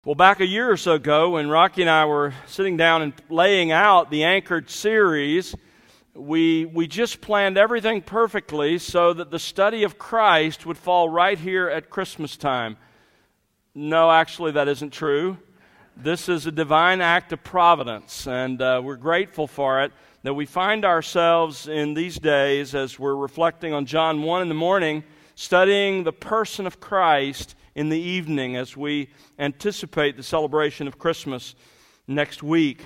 Well, back a year or so ago, when Rocky and I were sitting down and laying out the Anchored series, we just planned everything perfectly so that the study of Christ would fall right here at Christmas time. No, actually, that isn't true. This is a divine act of providence, and we're grateful for it, that we find ourselves in these days, as we're reflecting on John 1 in the morning, studying the person of Christ in the evening as we anticipate the celebration of Christmas next week.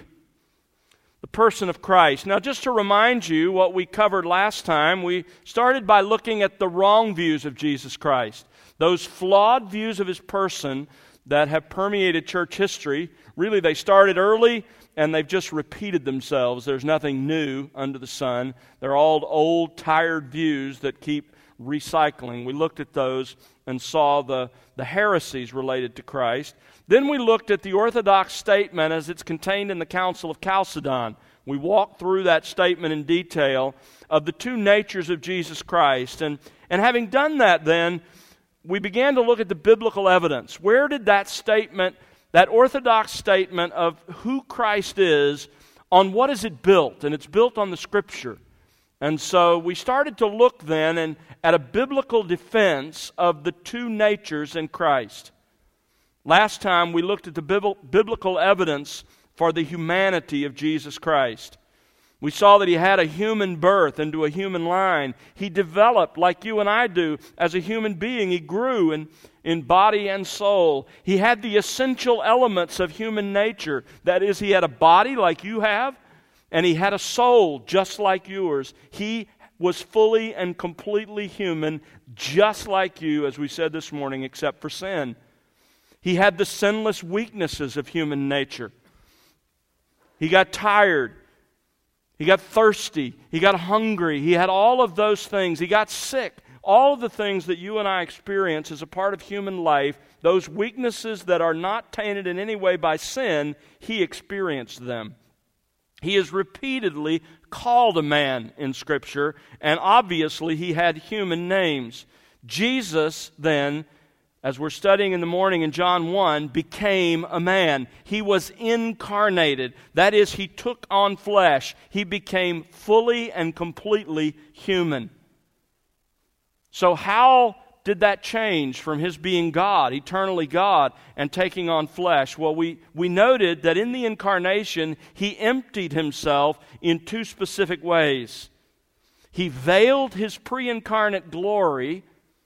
The person of Christ. Now, just to remind you what we covered last time, we started by looking at the wrong views of Jesus Christ. Those flawed views of His person that have permeated church history. Really, they started early and they've just repeated themselves. There's nothing new under the sun. They're all old, tired views that keep recycling. We looked at those and saw the heresies related to Christ. Then we looked at the orthodox statement as it's contained in the Council of Chalcedon. We walked through that statement in detail of the two natures of Jesus Christ. And having done that then, we began to look at the biblical evidence. Where did that statement, that orthodox statement of who Christ is, on what is it built? And it's built on the Scripture. And so we started to look then at a biblical defense of the two natures in Christ. Last time we looked at the biblical evidence for the humanity of Jesus Christ. We saw that He had a human birth into a human line. He developed like you and I do as a human being. He grew in body and soul. He had the essential elements of human nature. That is, He had a body like you have, and He had a soul just like yours. He was fully and completely human, just like you, as we said this morning, except for sin. He had the sinless weaknesses of human nature. He got tired. He got thirsty. He got hungry. He had all of those things. He got sick. All of the things that you and I experience as a part of human life, those weaknesses that are not tainted in any way by sin, He experienced them. He is repeatedly called a man in Scripture, and obviously He had human names. Jesus, then, as we're studying in the morning in John 1, became a man. He was incarnated. That is, He took on flesh. He became fully and completely human. So how did that change from His being God, eternally God, and taking on flesh? Well, we noted that in the incarnation, He emptied Himself in two specific ways. He veiled His pre-incarnate glory.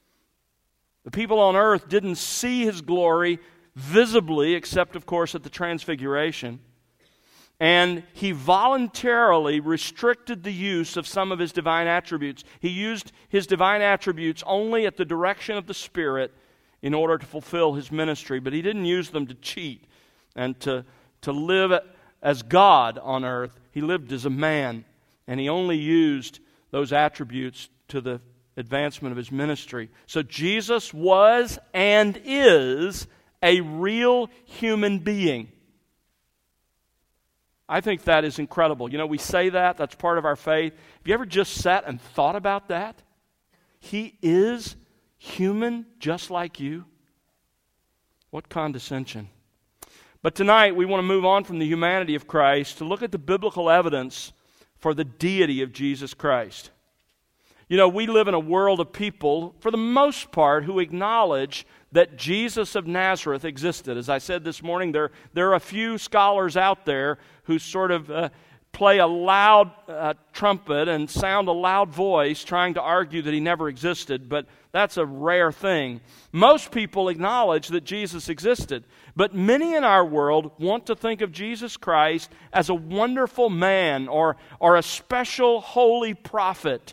The people on earth didn't see His glory visibly, except, of course, at the Transfiguration. And He voluntarily restricted the use of some of His divine attributes. He used His divine attributes only at the direction of the Spirit in order to fulfill His ministry. But He didn't use them to cheat and to live as God on earth. He lived as a man, and He only used those attributes to the advancement of His ministry. So Jesus was and is a real human being. I think that is incredible. You know, we say that's part of our faith. Have you ever just sat and thought about that? He is human just like you. What condescension. But tonight we want to move on from the humanity of Christ to look at the biblical evidence for the deity of Jesus Christ. You know, we live in a world of people, for the most part, who acknowledge that Jesus of Nazareth existed. As I said this morning, there are a few scholars out there who sort of play a loud trumpet and sound a loud voice trying to argue that He never existed, but that's a rare thing. Most people acknowledge that Jesus existed, but many in our world want to think of Jesus Christ as a wonderful man or a special holy prophet.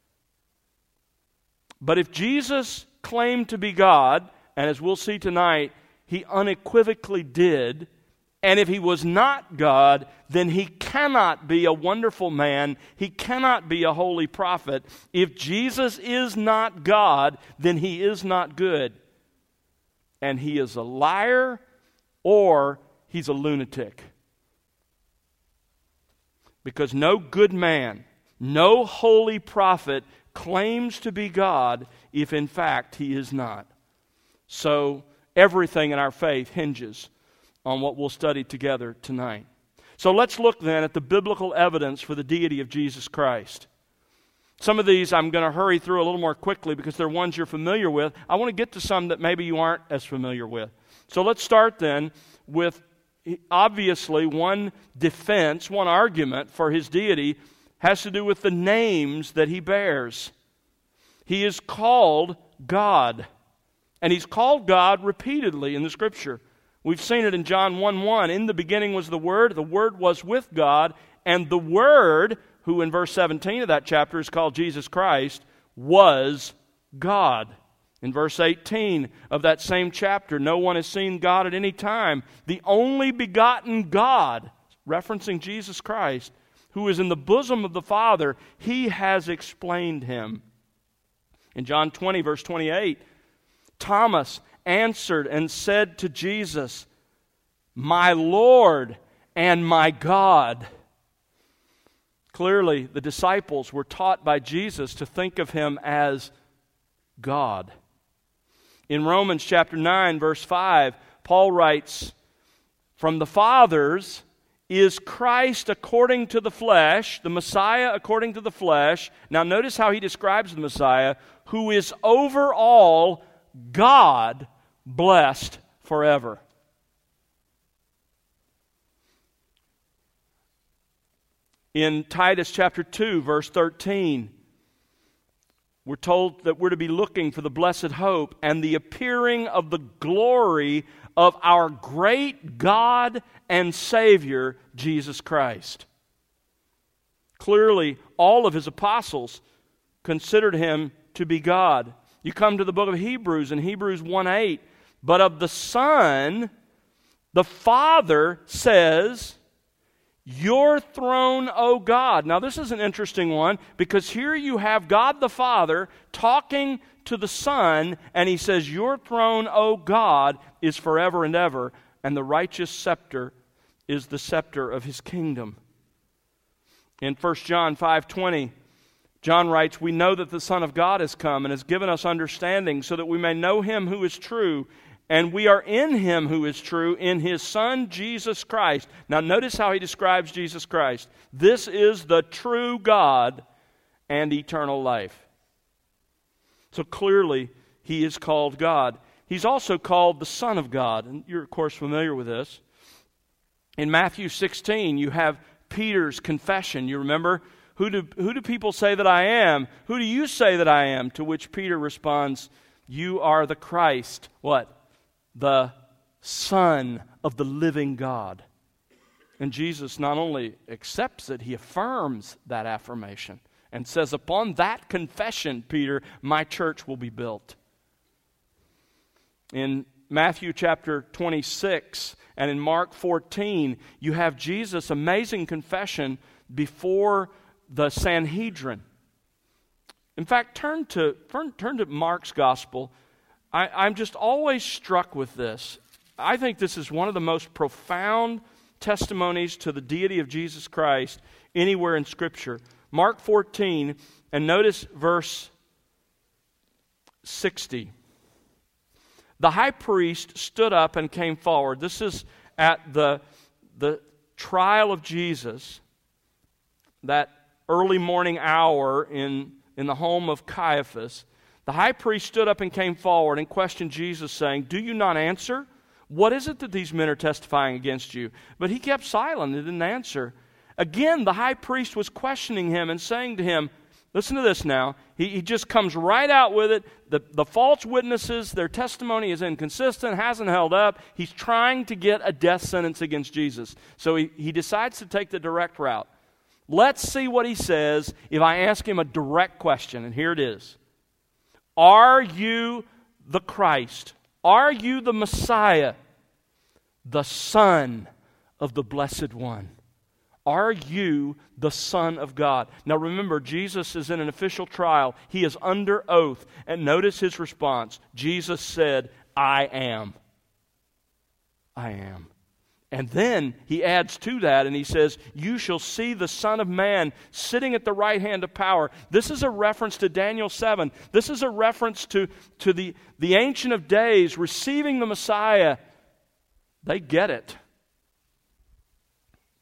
But if Jesus claimed to be God, and as we'll see tonight, He unequivocally did, and if He was not God, then He cannot be a wonderful man, He cannot be a holy prophet. If Jesus is not God, then He is not good. And He is a liar or He's a lunatic. Because no good man, no holy prophet claims to be God if in fact He is not. So everything in our faith hinges on what we'll study together tonight. So let's look then at the biblical evidence for the deity of Jesus Christ. Some of these I'm going to hurry through a little more quickly because they're ones you're familiar with. I want to get to some that maybe you aren't as familiar with. So let's start then with, obviously, one defense, one argument for his deity has to do with the names that he bears. He is called God, and he's called God repeatedly in the Scripture. We've seen it in John 1:1. In the beginning was the Word was with God, and the Word, who in verse 17 of that chapter is called Jesus Christ, was God. In verse 18 of that same chapter, no one has seen God at any time. The only begotten God, referencing Jesus Christ, who is in the bosom of the Father, he has explained him. In John 20, verse 28, Thomas answered and said to Jesus, "My Lord and my God." Clearly, the disciples were taught by Jesus to think of him as God. In Romans chapter 9, verse 5, Paul writes, "From the fathers is Christ according to the flesh," the Messiah according to the flesh. Now notice how he describes the Messiah, "who is over all God, blessed forever." In Titus chapter 2, verse 13, we're told that we're to be looking for the blessed hope and the appearing of the glory of our great God and Savior, Jesus Christ. Clearly, all of his apostles considered him to be God. You come to the book of Hebrews, in Hebrews 1:8, "But of the Son, the Father says, 'Your throne, O God.'" Now this is an interesting one because here you have God the Father talking to the Son, and he says, "Your throne, O God, is forever and ever, and the righteous scepter is the scepter of his kingdom." In 1 John 5:20, John writes, "We know that the Son of God has come and has given us understanding so that we may know him who is true, and we are in him who is true, in his Son, Jesus Christ." Now notice how he describes Jesus Christ. "This is the true God and eternal life." So clearly, he is called God. He's also called the Son of God, and you're of course familiar with this. In Matthew 16, you have Peter's confession. You remember, who do people say that I am? Who do you say that I am? To which Peter responds, "You are the Christ." What? The Son of the living God. And Jesus not only accepts it, he affirms that affirmation and says, "Upon that confession, Peter, my church will be built." In Matthew chapter 26 and in Mark 14, you have Jesus' amazing confession before the Sanhedrin. In fact, turn to Mark's gospel. I'm just always struck with this. I think this is one of the most profound testimonies to the deity of Jesus Christ anywhere in Scripture. Mark 14, and notice verse 60. "The high priest stood up and came forward." This is at the trial of Jesus, that early morning hour in the home of Caiaphas. "The high priest stood up and came forward and questioned Jesus, saying, 'Do you not answer? What is it that these men are testifying against you?' But he kept silent and didn't answer. Again, the high priest was questioning him and saying to him," listen to this now, he just comes right out with it. The false witnesses, their testimony is inconsistent, hasn't held up. He's trying to get a death sentence against Jesus. So he decides to take the direct route. Let's see what he says if I ask him a direct question, and here it is. "Are you the Christ? Are you the Messiah, the Son of the Blessed One? Are you the Son of God?" Now remember, Jesus is in an official trial. He is under oath. And notice his response. Jesus said, "I am. I am." And then he adds to that and he says, "You shall see the Son of Man sitting at the right hand of power." This is a reference to Daniel 7. This is a reference to the Ancient of Days receiving the Messiah. They get it.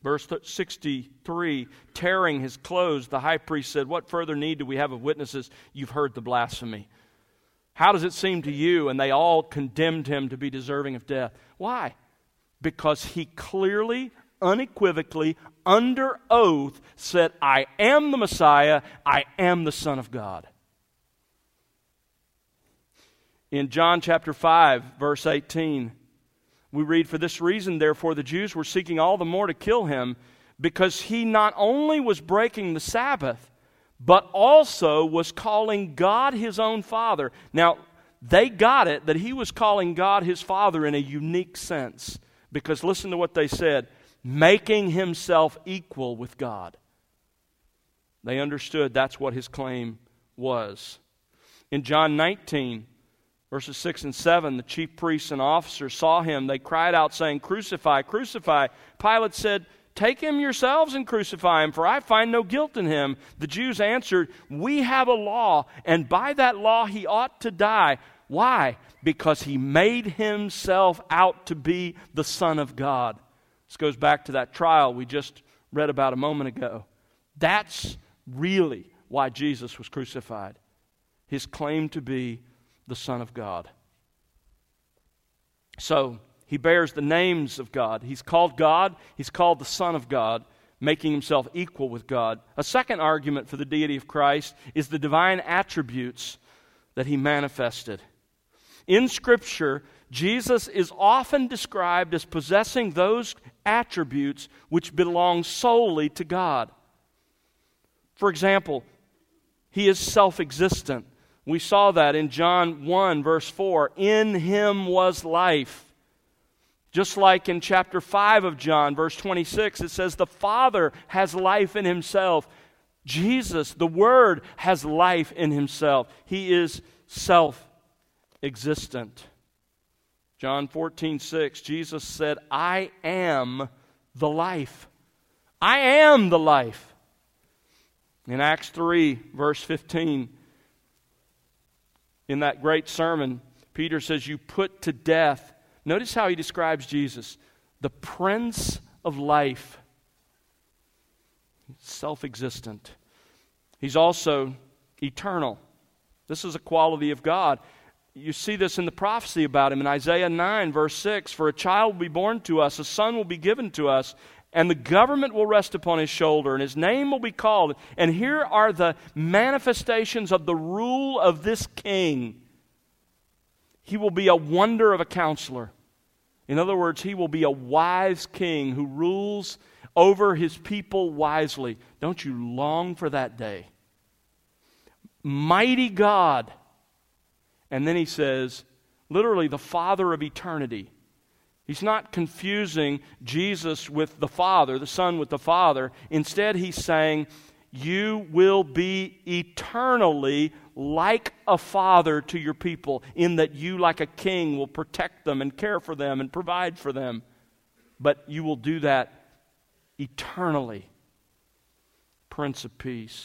Verse 63, tearing his clothes, the high priest said, "What further need do we have of witnesses? You've heard the blasphemy. How does it seem to you?" And they all condemned him to be deserving of death. Why? Because he clearly, unequivocally, under oath, said, "I am the Messiah, I am the Son of God." In John chapter 5, verse 18, we read, "For this reason, therefore, the Jews were seeking all the more to kill him, because he not only was breaking the Sabbath, but also was calling God his own Father." Now, they got it that he was calling God his Father in a unique sense, because listen to what they said, making himself equal with God. They understood that's what his claim was. In John 19, verses 6 and 7, the chief priests and officers saw him. They cried out, saying, "Crucify, crucify." Pilate said, "Take him yourselves and crucify him, for I find no guilt in him." The Jews answered, "We have a law, and by that law he ought to die." Why? Because he made himself out to be the Son of God. This goes back to that trial we just read about a moment ago. That's really why Jesus was crucified. His claim to be the Son of God. So, he bears the names of God. He's called God. He's called the Son of God, making himself equal with God. A second argument for the deity of Christ is the divine attributes that he manifested. In Scripture, Jesus is often described as possessing those attributes which belong solely to God. For example, he is self-existent. We saw that in John 1, verse 4. "In him was life." Just like in chapter 5 of John, verse 26, it says the Father has life in himself. Jesus, the Word, has life in himself. He is self-existent. John 14:6, Jesus said, "I am the life." I am the life. In Acts 3, verse 15, in that great sermon, Peter says, "You put to death." Notice how he describes Jesus, "the Prince of Life." Self-existent. He's also eternal. This is a quality of God. You see this in the prophecy about him in Isaiah 9, verse 6. "For a child will be born to us, a son will be given to us, and the government will rest upon his shoulder, and his name will be called." And here are the manifestations of the rule of this king. He will be a wonder of a counselor. In other words, he will be a wise king who rules over his people wisely. Don't you long for that day? Mighty God. And then he says, literally the Father of eternity. He's not confusing Jesus with the Father, the Son with the Father. Instead, he's saying, you will be eternally like a father to your people, in that you, like a king, will protect them and care for them and provide for them. But you will do that eternally. Prince of Peace.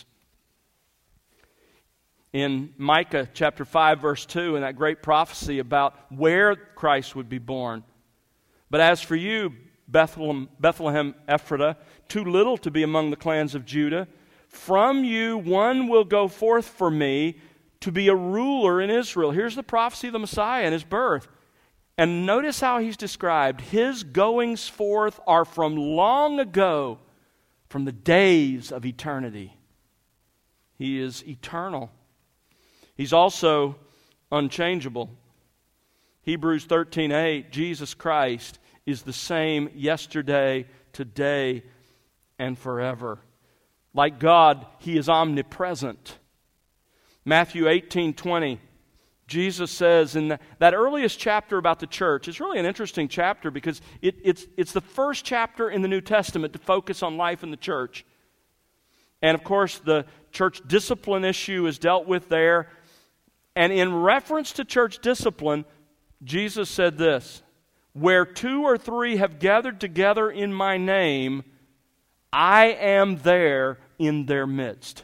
In Micah chapter 5, verse 2, in that great prophecy about where Christ would be born. "But as for you, Bethlehem Ephratah, too little to be among the clans of Judah, from you one will go forth for me to be a ruler in Israel." Here's the prophecy of the Messiah and his birth. And notice how he's described. His goings forth are from long ago, from the days of eternity. He is eternal. He's also unchangeable. Hebrews 13:8, Jesus Christ is the same yesterday, today, and forever. Like God, he is omnipresent. Matthew 18:20, Jesus says in that earliest chapter about the church, it's really an interesting chapter because it's the first chapter in the New Testament to focus on life in the church. And of course, the church discipline issue is dealt with there. And in reference to church discipline, Jesus said this, "Where 2 or 3 have gathered together in my name, I am there in their midst."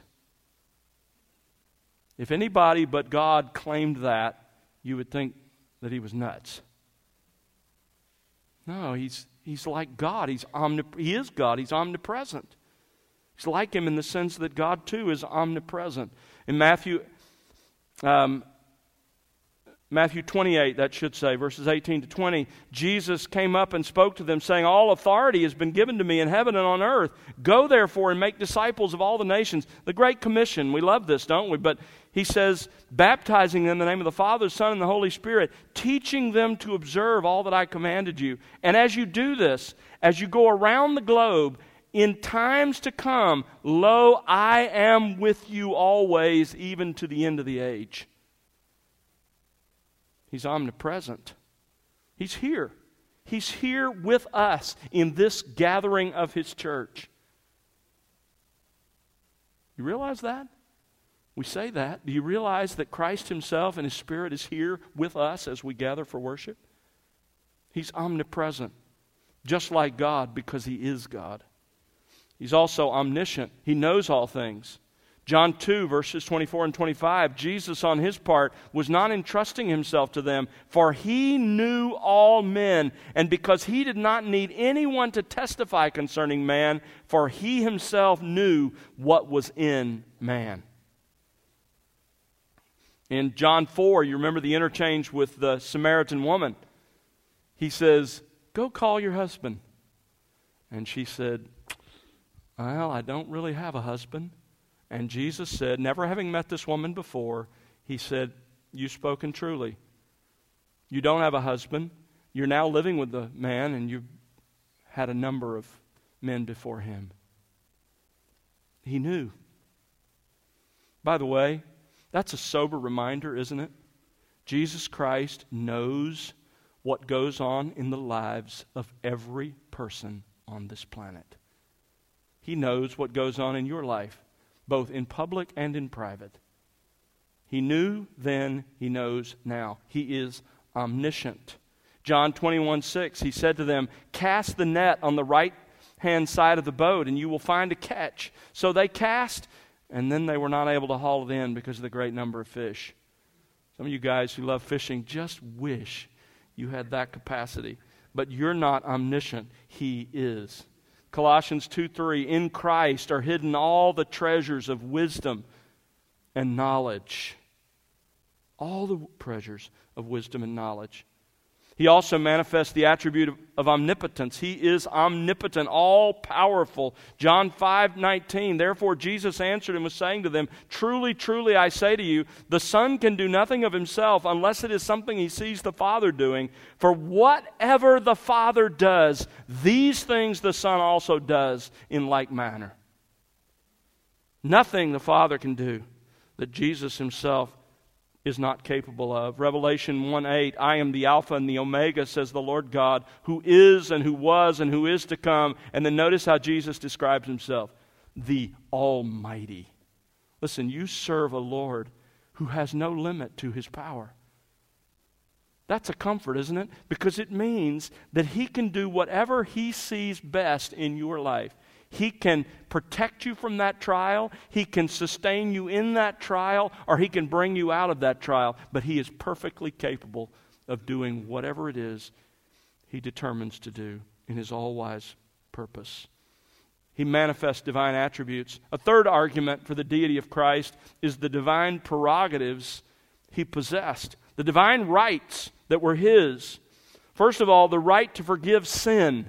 If anybody but God claimed that, you would think that he was nuts. No, he's He's like God. He is God. He's omnipresent. He's like Him in the sense that God too is omnipresent. In Matthew 28, that should say, verses 18 to 20, Jesus came up and spoke to them, saying, "All authority has been given to me in heaven and on earth. Go therefore and make disciples of all the nations." The Great Commission, we love this, don't we? But He says, baptizing them in the name of the Father, Son, and the Holy Spirit, teaching them to observe all that I commanded you. And as you do this, as you go around the globe, in times to come, lo, I am with you always, even to the end of the age. He's omnipresent. He's here. He's here with us in this gathering of His church. You realize that? We say that. Do you realize that Christ Himself and His Spirit is here with us as we gather for worship? He's omnipresent, just like God, because He is God. He's also omniscient. He knows all things. John 2, verses 24 and 25, Jesus on His part was not entrusting Himself to them, for He knew all men, and because He did not need anyone to testify concerning man, for He Himself knew what was in man. In John 4, you remember the interchange with the Samaritan woman. He says, "Go call your husband." And she said, "Well, I don't really have a husband." And Jesus said, never having met this woman before, He said, "You've spoken truly. You don't have a husband. You're now living with the man, and you've had a number of men before him." He knew. By the way, that's a sober reminder, isn't it? Jesus Christ knows what goes on in the lives of every person on this planet. He knows what goes on in your life, both in public and in private. He knew then, He knows now. He is omniscient. John 21:6, He said to them, "Cast the net on the right-hand side of the boat, and you will find a catch." So they cast, and then they were not able to haul it in because of the great number of fish. Some of you guys who love fishing just wish you had that capacity. But you're not omniscient. He is. Colossians 2:3, in Christ are hidden all the treasures of wisdom and knowledge. All the treasures of wisdom and knowledge. He also manifests the attribute of omnipotence. He is omnipotent, all-powerful. John 5:19, therefore Jesus answered and was saying to them, "Truly, truly, I say to you, the Son can do nothing of Himself unless it is something He sees the Father doing. For whatever the Father does, these things the Son also does in like manner." Nothing the Father can do that Jesus Himself is not capable of. Revelation 1:8, I am the Alpha and the Omega, says the Lord God, who is and who was and who is to come. And then notice how Jesus describes Himself, the Almighty. Listen, you serve a Lord who has no limit to His power. That's a comfort, isn't it? Because it means that He can do whatever He sees best in your life. He can protect you from that trial. He can sustain you in that trial, or He can bring you out of that trial. But He is perfectly capable of doing whatever it is He determines to do in His all-wise purpose. He manifests divine attributes. A third argument for the deity of Christ is the divine prerogatives He possessed, the divine rights that were His. First of all, the right to forgive sin.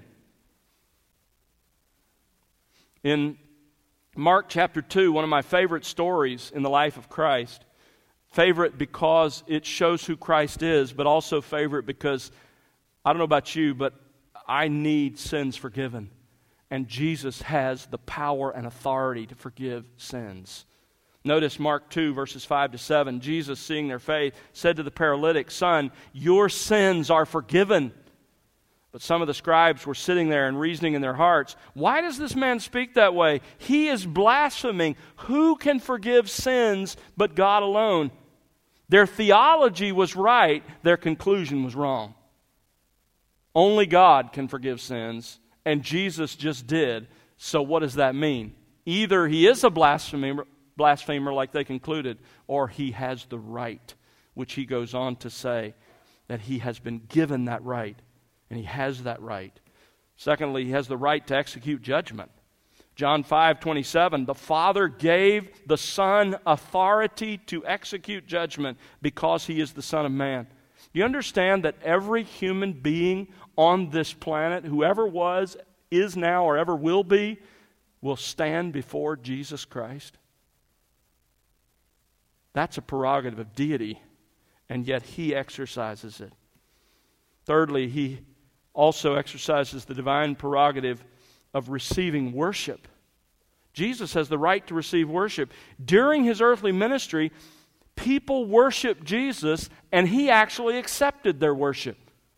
In Mark chapter 2, one of my favorite stories in the life of Christ, favorite because it shows who Christ is, but also favorite because, I don't know about you, but I need sins forgiven. And Jesus has the power and authority to forgive sins. Notice Mark 2, verses 5 to 7. Jesus, seeing their faith, said to the paralytic, "Son, your sins are forgiven." But some of the scribes were sitting there and reasoning in their hearts, "Why does this man speak that way? He is blaspheming. Who can forgive sins but God alone?" Their theology was right. Their conclusion was wrong. Only God can forgive sins, and Jesus just did. So what does that mean? Either He is a blasphemer like they concluded, or He has the right, which He goes on to say that He has been given that right. And He has that right Secondly, he has the right to execute judgment. John 5:27, the Father gave the Son authority to execute judgment because he is the Son of Man. Do you understand that every human being on this planet, whoever was, is now, or ever will be, will stand before Jesus Christ? That's a prerogative of deity, and yet he exercises it. Thirdly, he also exercises the divine prerogative of receiving worship. Jesus has the right to receive worship. During his earthly ministry, people worshiped Jesus, and he actually accepted their worship.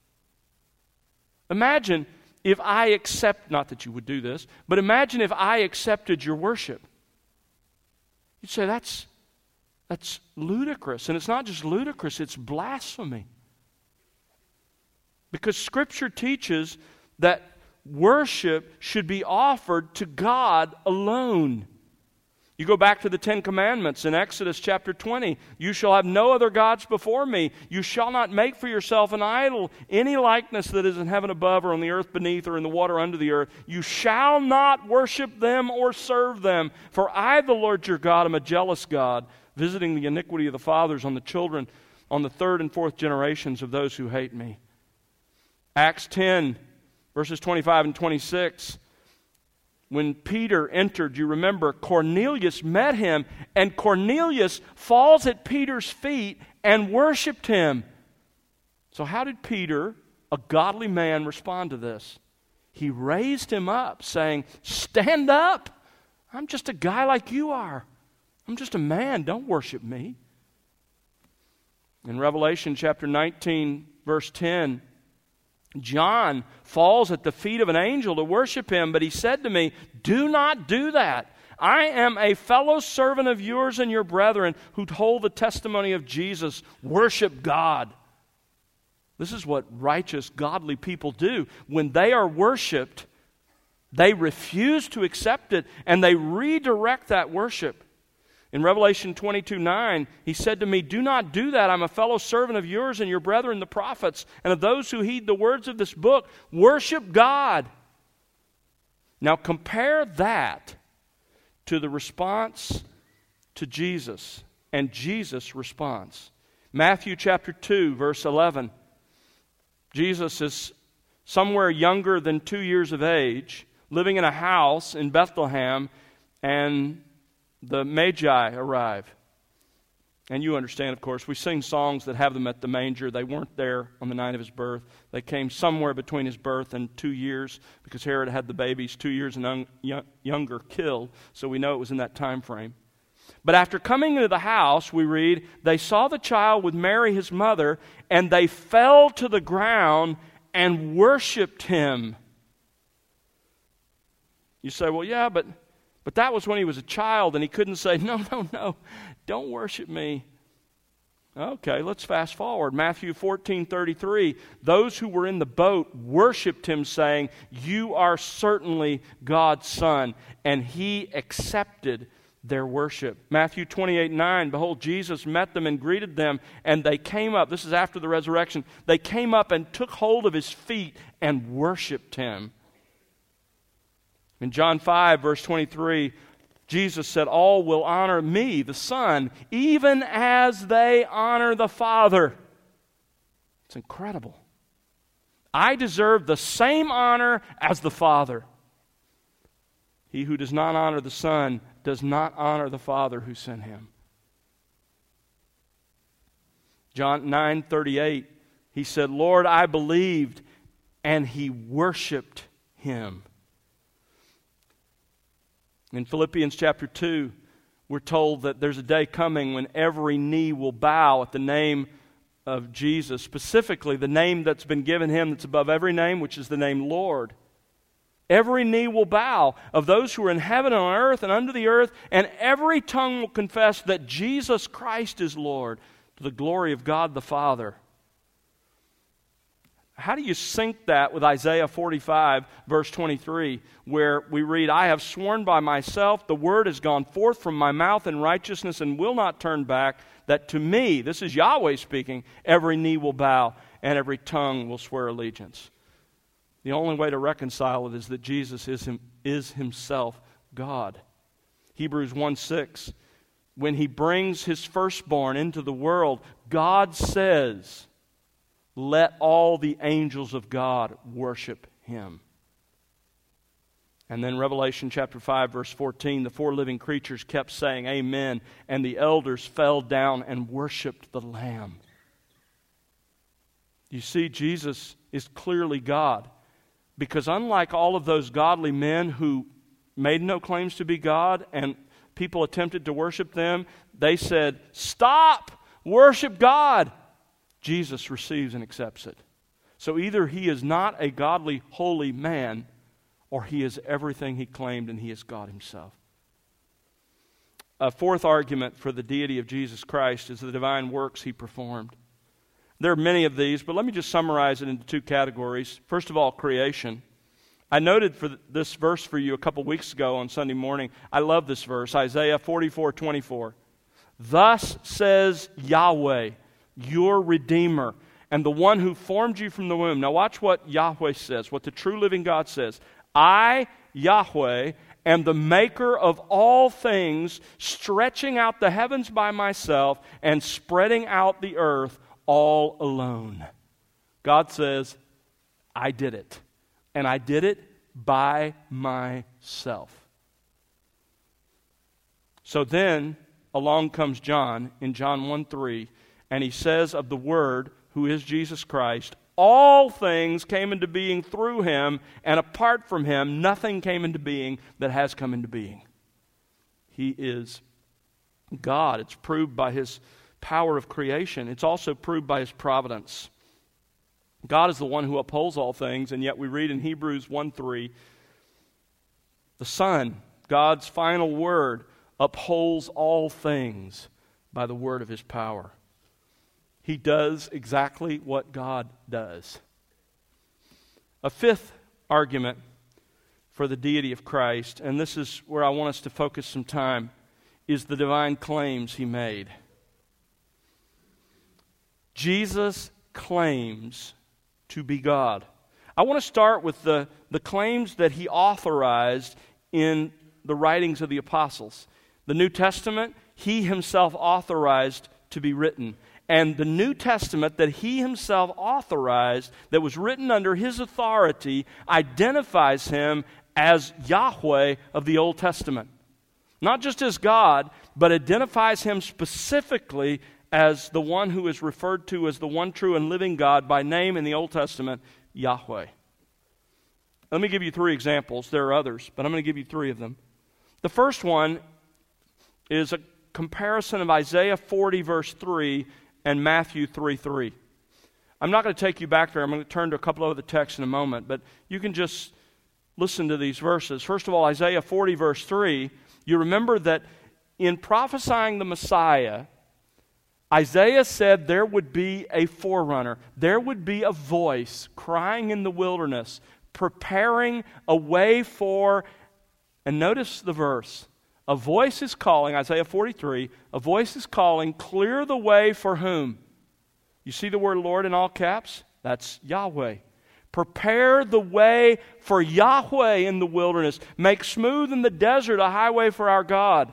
Imagine if I accept, not that you would do this, but imagine if I accepted your worship. You'd say, that's ludicrous. And it's not just ludicrous, it's blasphemy. Because Scripture teaches that worship should be offered to God alone. You go back to the Ten Commandments in Exodus chapter 20. You shall have no other gods before me. You shall not make for yourself an idol, any likeness that is in heaven above or on the earth beneath or in the water under the earth. You shall not worship them or serve them. For I, the Lord your God, am a jealous God, visiting the iniquity of the fathers on the children, on the third and fourth generations of those who hate me. Acts 10, verses 25 and 26. When Peter entered, you remember, Cornelius met him, and Cornelius falls at Peter's feet and worshiped him. So how did Peter, a godly man, respond to this? He raised him up, saying, "Stand up. I'm just a guy like you are. I'm just a man. Don't worship me." In Revelation chapter 19, verse 10, John falls at the feet of an angel to worship him, but he said to me, "Do not do that. I am a fellow servant of yours and your brethren who hold the testimony of Jesus. Worship God." This is what righteous, godly people do. When they are worshiped, they refuse to accept it, and they redirect that worship. In Revelation 22:9, he said to me, "Do not do that. I'm a fellow servant of yours and your brethren, the prophets, and of those who heed the words of this book. Worship God." Now compare that to the response to Jesus and Jesus' response. Matthew chapter 2, verse 11. Jesus is somewhere younger than 2 years of age, living in a house in Bethlehem, and the Magi arrive. And you understand, of course, we sing songs that have them at the manger. They weren't there on the night of his birth. They came somewhere between his birth and 2 years, because Herod had the babies 2 years and younger killed, so we know it was in that time frame. But after coming into the house, we read, they saw the child with Mary his mother, and they fell to the ground and worshiped him. You say, well, yeah, but that was when he was a child, and he couldn't say, no, don't worship me. Okay, let's fast forward. Matthew 14:33. Those who were in the boat worshiped him, saying, "You are certainly God's Son." And he accepted their worship. Matthew 28:9. Behold, Jesus met them and greeted them, and they came up. This is after the resurrection. They came up and took hold of his feet and worshiped him. In John 5, verse 23, Jesus said, "All will honor me, the Son, even as they honor the Father." It's incredible. I deserve the same honor as the Father. He who does not honor the Son does not honor the Father who sent him. John 9:38, he said, "Lord, I believed," and he worshiped him. In Philippians chapter 2, we're told that there's a day coming when every knee will bow at the name of Jesus, specifically the name that's been given him that's above every name, which is the name Lord. Every knee will bow, of those who are in heaven and on earth and under the earth, and every tongue will confess that Jesus Christ is Lord, to the glory of God the Father. How do you sync that with Isaiah 45, verse 23, where we read, "I have sworn by myself, the word has gone forth from my mouth in righteousness and will not turn back, that to me," this is Yahweh speaking, "every knee will bow and every tongue will swear allegiance." The only way to reconcile it is that Jesus is himself God. Hebrews 1:6, when he brings his firstborn into the world, God says, let all the angels of God worship him. And then Revelation chapter 5, verse 14, the four living creatures kept saying, Amen, and the elders fell down and worshiped the Lamb. You see, Jesus is clearly God, because unlike all of those godly men who made no claims to be God and people attempted to worship them, they said, stop, worship God. Jesus receives and accepts it. So either he is not a godly, holy man, or he is everything he claimed and he is God himself. A fourth argument for the deity of Jesus Christ is the divine works he performed. There are many of these, but let me just summarize it into two categories. First of all, creation. I noted for this verse for you a couple weeks ago on Sunday morning. I love this verse, Isaiah 44:24. Thus says Yahweh, your Redeemer, and the one who formed you from the womb. Now watch what Yahweh says, what the true living God says. I, Yahweh, am the maker of all things, stretching out the heavens by myself and spreading out the earth all alone. God says, I did it. And I did it by myself. So then, along comes John in John 1:3, and he says of the Word, who is Jesus Christ, all things came into being through him, and apart from him, nothing came into being that has come into being. He is God. It's proved by his power of creation. It's also proved by his providence. God is the one who upholds all things, and yet we read in Hebrews 1:3, the Son, God's final word, upholds all things by the word of his power. He does exactly what God does. A fifth argument for the deity of Christ, and this is where I want us to focus some time, is the divine claims he made. Jesus claims to be God. I want to start with the claims that he authorized in the writings of the apostles. The New Testament, he himself authorized to be written. And the New Testament that he himself authorized, that was written under his authority, identifies him as Yahweh of the Old Testament. Not just as God, but identifies him specifically as the one who is referred to as the one true and living God by name in the Old Testament, Yahweh. Let me give you three examples. There are others, but I'm going to give you three of them. The first one is a comparison of Isaiah 40 verse 3 and Matthew 3:3. I'm not going to take you back there. I'm going to turn to a couple of other texts in a moment, but you can just listen to these verses. First of all, Isaiah 40 verse 3, you remember that in prophesying the Messiah, Isaiah said there would be a forerunner. There would be a voice crying in the wilderness, preparing a way for, and notice the verse, a voice is calling, Isaiah 43, a voice is calling, clear the way for whom? You see the word Lord in all caps? That's Yahweh. Prepare the way for Yahweh in the wilderness. Make smooth in the desert a highway for our God.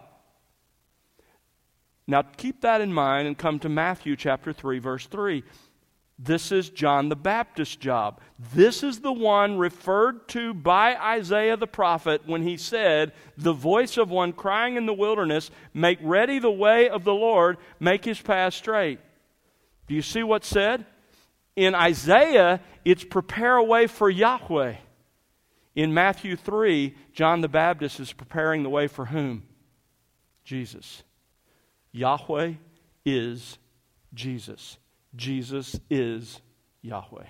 Now keep that in mind and come to Matthew chapter 3, verse 3. This is John the Baptist's job. This is the one referred to by Isaiah the prophet when he said, the voice of one crying in the wilderness, make ready the way of the Lord, make his path straight. Do you see what's said? In Isaiah, it's prepare a way for Yahweh. In Matthew 3, John the Baptist is preparing the way for whom? Jesus. Yahweh is Jesus. Jesus is Yahweh.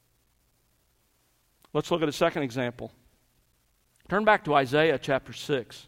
Let's look at a second example. Turn back to Isaiah chapter 6.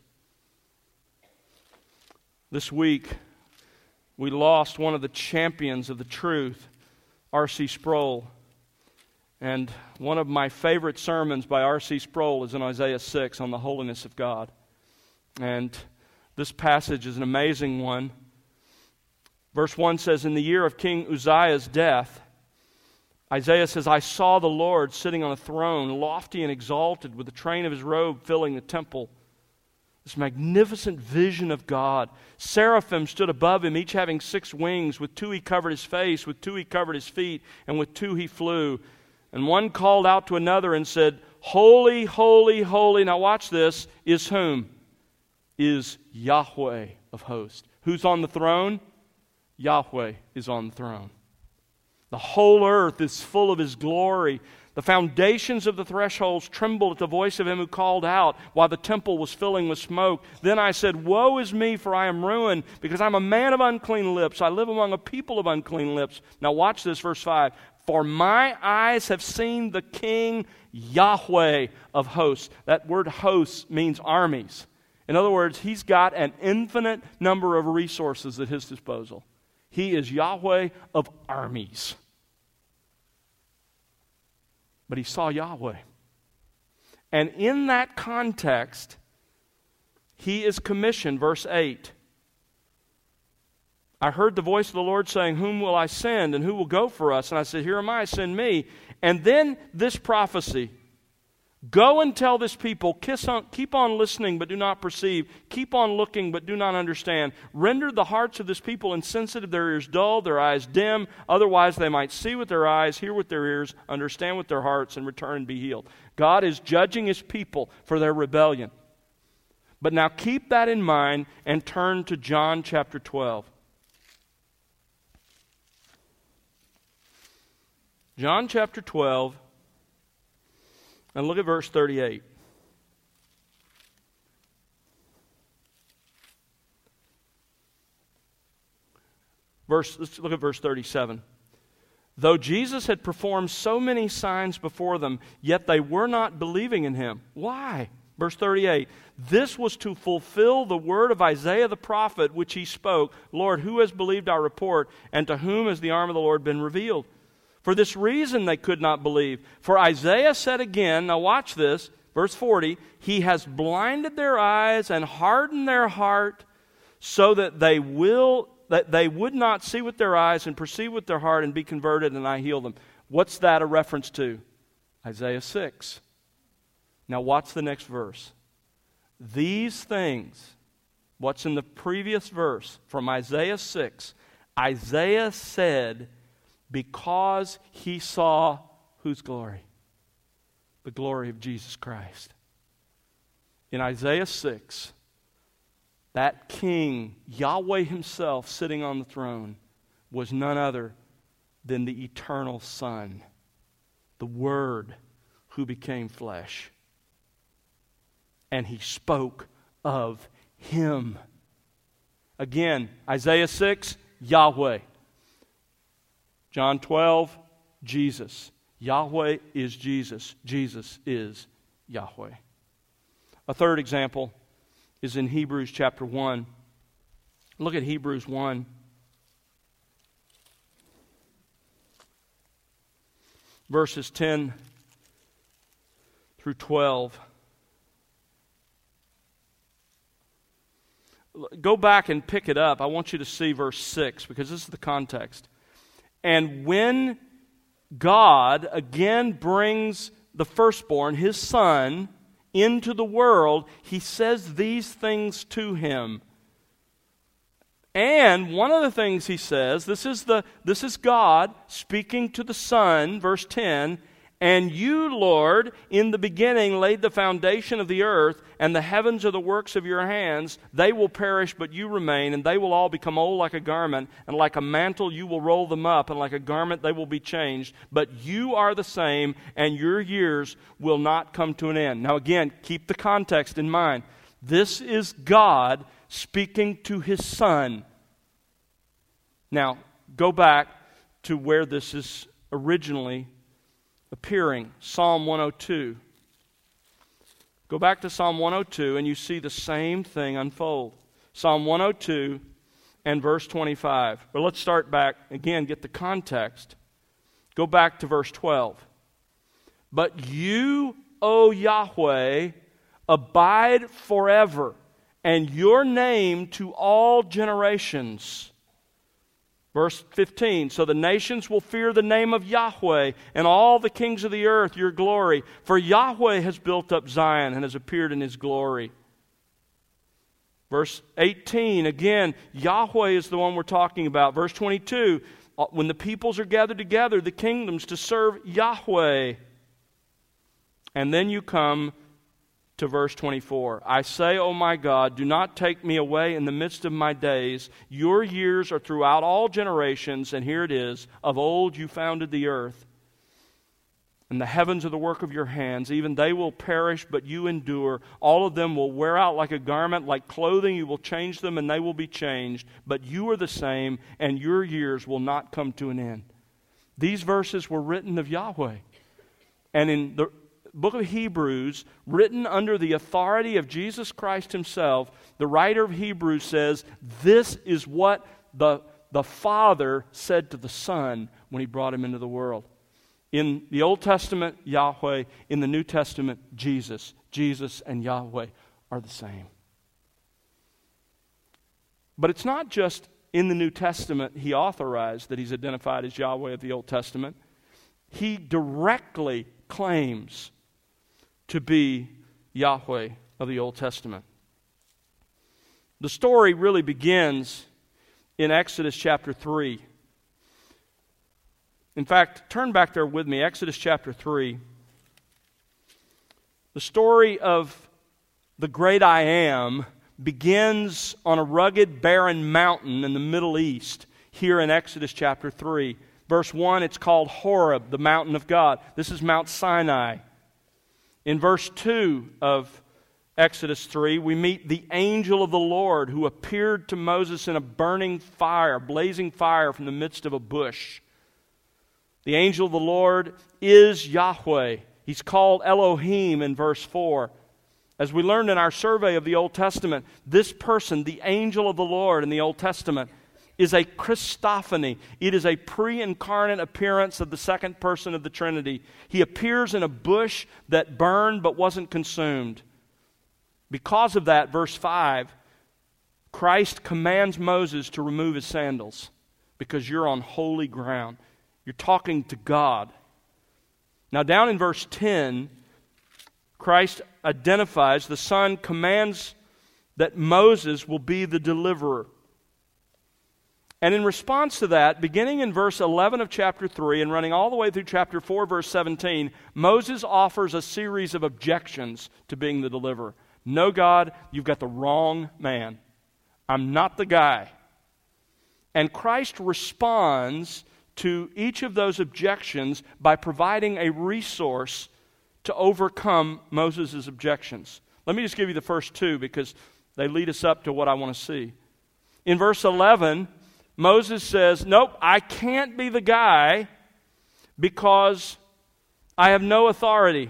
This week, we lost one of the champions of the truth, R.C. Sproul. And one of my favorite sermons by R.C. Sproul is in Isaiah 6 on the holiness of God. And this passage is an amazing one. Verse 1 says, in the year of King Uzziah's death, Isaiah says, I saw the Lord sitting on a throne, lofty and exalted, with the train of his robe filling the temple. This magnificent vision of God. Seraphim stood above him, each having 6 wings. With 2 he covered his face, with 2 he covered his feet, and with 2 he flew. And one called out to another and said, Holy, holy, holy. Now watch this. Is whom? Is Yahweh of hosts. Who's on the throne? Yahweh is on the throne. The whole earth is full of his glory. The foundations of the thresholds trembled at the voice of him who called out, while the temple was filling with smoke. Then I said, Woe is me, for I am ruined, because I'm a man of unclean lips. I live among a people of unclean lips. Now watch this, verse 5. For my eyes have seen the King Yahweh of hosts. That word hosts means armies. In other words, he's got an infinite number of resources at his disposal. He is Yahweh of armies. But he saw Yahweh. And in that context, he is commissioned, verse 8. I heard the voice of the Lord saying, Whom will I send, and who will go for us? And I said, Here am I, send me. And then this prophecy. Go and tell this people, keep on listening, but do not perceive. Keep on looking, but do not understand. Render the hearts of this people insensitive, their ears dull, their eyes dim. Otherwise they might see with their eyes, hear with their ears, understand with their hearts, and return and be healed. God is judging his people for their rebellion. But now keep that in mind and turn to John chapter 12. John chapter 12. And look at verse 38. Let's look at verse 37. Though Jesus had performed so many signs before them, yet they were not believing in him. Why? Verse 38. This was to fulfill the word of Isaiah the prophet, which he spoke, Lord, who has believed our report, and to whom has the arm of the Lord been revealed? For this reason they could not believe. For Isaiah said again, now watch this, verse 40, He has blinded their eyes and hardened their heart so that they would not see with their eyes and perceive with their heart and be converted, and I heal them. What's that a reference to? Isaiah 6. Now watch the next verse. These things, what's in the previous verse from Isaiah 6, Isaiah said, because he saw whose glory? The glory of Jesus Christ. In Isaiah 6, that king, Yahweh himself sitting on the throne, was none other than the eternal Son, the Word who became flesh. And he spoke of him. Again, Isaiah 6, Yahweh. John 12, Jesus. Yahweh is Jesus. Jesus is Yahweh. A third example is in Hebrews chapter 1. Look at Hebrews 1. Verses 10 through 12. Go back and pick it up. I want you to see verse 6 because this is the context. And when God again brings the firstborn, his son, into the world, he says these things to him. And one of the things he says, this is God speaking to the Son, verse 10, and you, Lord, in the beginning laid the foundation of the earth, and the heavens are the works of your hands. They will perish, but you remain, and they will all become old like a garment, and like a mantle you will roll them up, and like a garment they will be changed. But you are the same, and your years will not come to an end. Now again, keep the context in mind. This is God speaking to his Son. Now, go back to where this is originally appearing, Psalm 102. Go back to Psalm 102 and you see the same thing unfold. Psalm 102 and verse 25. But let's start back, again, get the context. Go back to verse 12. But you, O Yahweh, abide forever, and your name to all generations. Verse 15, so the nations will fear the name of Yahweh, and all the kings of the earth your glory. For Yahweh has built up Zion and has appeared in His glory. Verse 18, again, Yahweh is the one we're talking about. Verse 22, when the peoples are gathered together, the kingdoms to serve Yahweh. And then you come to verse 24. I say, O my God, do not take me away in the midst of my days. Your years are throughout all generations, and here it is, of old you founded the earth. And the heavens are the work of your hands. Even they will perish, but you endure. All of them will wear out like a garment, like clothing. You will change them, and they will be changed. But you are the same, and your years will not come to an end. These verses were written of Yahweh. And in the book of Hebrews, written under the authority of Jesus Christ Himself, the writer of Hebrews says, this is what the Father said to the Son when He brought Him into the world. In the Old Testament, Yahweh. In the New Testament, Jesus. Jesus and Yahweh are the same. But it's not just in the New Testament He authorized that He's identified as Yahweh of the Old Testament. He directly claims to be Yahweh of the Old Testament. The story really begins in Exodus chapter 3. In fact, turn back there with me, Exodus chapter 3. The story of the great I Am begins on a rugged, barren mountain in the Middle East, here in Exodus chapter 3. Verse 1, it's called Horeb, the mountain of God. This is Mount Sinai. In verse 2 of Exodus 3, we meet the angel of the Lord who appeared to Moses in a burning fire, blazing fire from the midst of a bush. The angel of the Lord is Yahweh. He's called Elohim in verse 4. As we learned in our survey of the Old Testament, this person, the angel of the Lord in the Old Testament, is a Christophany. It is a pre-incarnate appearance of the second person of the Trinity. He appears in a bush that burned but wasn't consumed. Because of that, verse 5, Christ commands Moses to remove his sandals because you're on holy ground. You're talking to God. Now down in verse 10, Christ identifies, the Son commands that Moses will be the deliverer. And in response to that, beginning in verse 11 of chapter 3 and running all the way through chapter 4, verse 17, Moses offers a series of objections to being the deliverer. No, God, you've got the wrong man. I'm not the guy. And Christ responds to each of those objections by providing a resource to overcome Moses' objections. Let me just give you the first two because they lead us up to what I want to see. In verse 11, Moses says, nope, I can't be the guy because I have no authority.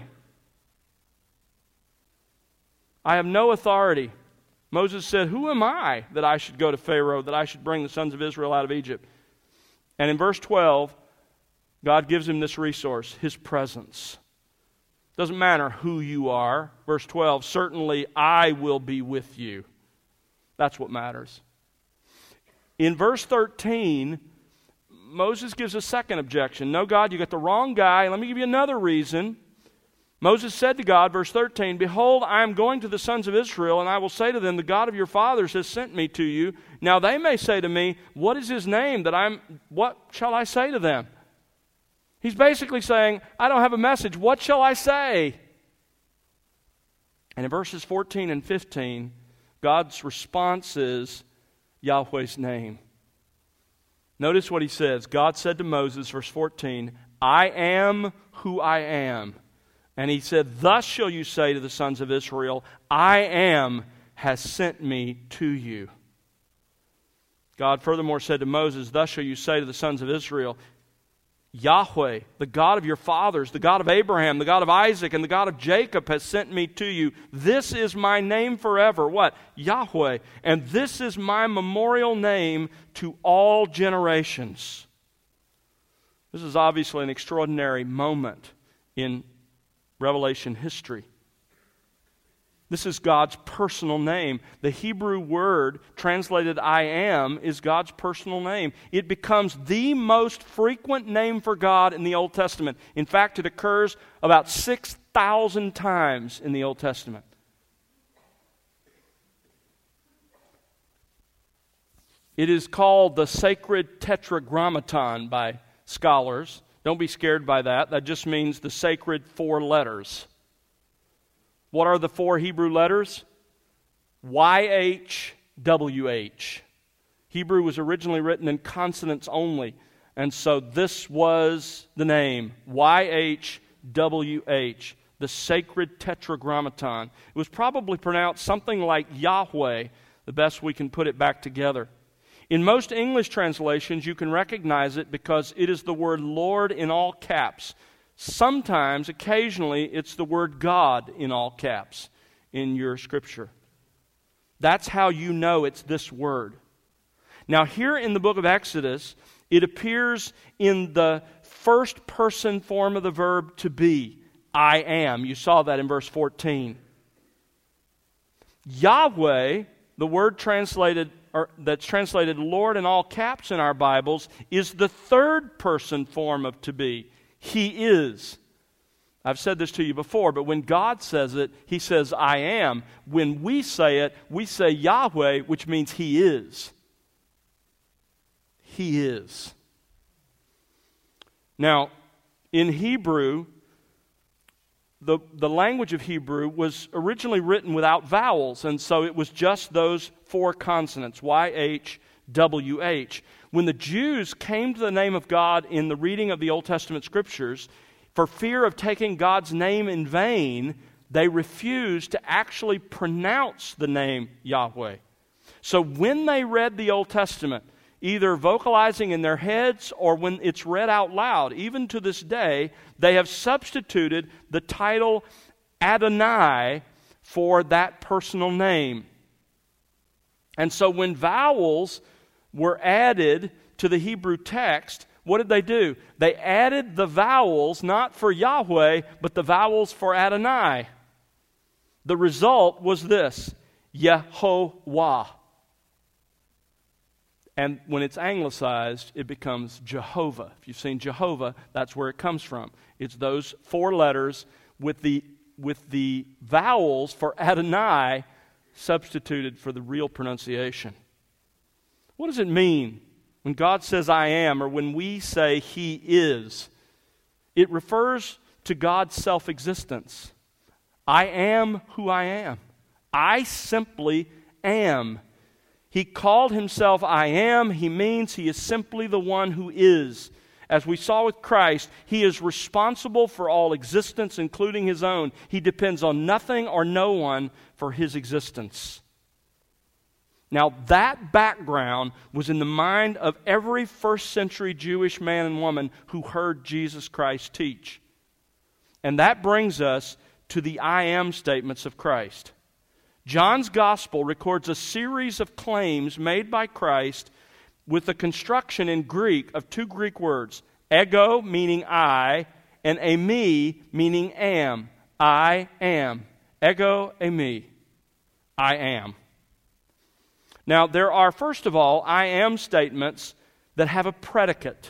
I have no authority. Moses said, who am I that I should go to Pharaoh, that I should bring the sons of Israel out of Egypt? And in verse 12, God gives him this resource, His presence. Doesn't matter who you are. Verse 12, certainly I will be with you. That's what matters. In verse 13, Moses gives a second objection. No, God, you got the wrong guy. Let me give you another reason. Moses said to God, verse 13, behold, I am going to the sons of Israel, and I will say to them, the God of your fathers has sent me to you. Now they may say to me, what is His name what shall I say to them? He's basically saying, I don't have a message. What shall I say? And in verses 14 and 15, God's response is Yahweh's name. Notice what He says. God said to Moses, verse 14, I am who I am. And He said, thus shall you say to the sons of Israel, I am has sent me to you. God furthermore said to Moses, thus shall you say to the sons of Israel, Yahweh, the God of your fathers, the God of Abraham, the God of Isaac, and the God of Jacob has sent me to you. This is my name forever. What? Yahweh. And this is my memorial name to all generations. This is obviously an extraordinary moment in Revelation history. This is God's personal name. The Hebrew word translated I am is God's personal name. It becomes the most frequent name for God in the Old Testament. In fact, it occurs about 6,000 times in the Old Testament. It is called the sacred tetragrammaton by scholars. Don't be scared by that. That just means the sacred 4 letters. What are the 4 Hebrew letters? YHWH. Hebrew was originally written in consonants only, and so this was the name, YHWH, the sacred tetragrammaton. It was probably pronounced something like Yahweh, the best we can put it back together. In most English translations, you can recognize it because it is the word Lord in all caps. Sometimes, occasionally, it's the word God in all caps in your scripture. That's how you know it's this word. Now, here in the book of Exodus, it appears in the first person form of the verb to be. I am. You saw that in verse 14. Yahweh, the word that's translated Lord in all caps in our Bibles, is the third person form of to be. He is. I've said this to you before, but when God says it, He says, I am. When we say it, we say Yahweh, which means He is. He is. Now, in Hebrew, the language of Hebrew was originally written without vowels, and so it was just those 4 consonants, YHWH. When the Jews came to the name of God in the reading of the Old Testament Scriptures, for fear of taking God's name in vain, they refused to actually pronounce the name Yahweh. So when they read the Old Testament, either vocalizing in their heads or when it's read out loud, even to this day, they have substituted the title Adonai for that personal name. And so when vowels were added to the Hebrew text, what did they do? They added the vowels not for Yahweh, but the vowels for Adonai. The result was this, Yehovah. And when it's anglicized, it becomes Jehovah. If you've seen Jehovah, that's where it comes from. It's those 4 letters with the vowels for Adonai substituted for the real pronunciation. What does it mean when God says I am, or when we say He is? It refers to God's self-existence. I am who I am. I simply am. He called Himself I am. He means He is simply the one who is. As we saw with Christ, He is responsible for all existence, including His own. He depends on nothing or no one for His existence. Now, that background was in the mind of every first century Jewish man and woman who heard Jesus Christ teach. And that brings us to the I am statements of Christ. John's Gospel records a series of claims made by Christ with the construction in Greek of 2 Greek words, ego, meaning I, and eimi, meaning am. I am. Ego, eimi. I am. Now, there are, first of all, I am statements that have a predicate.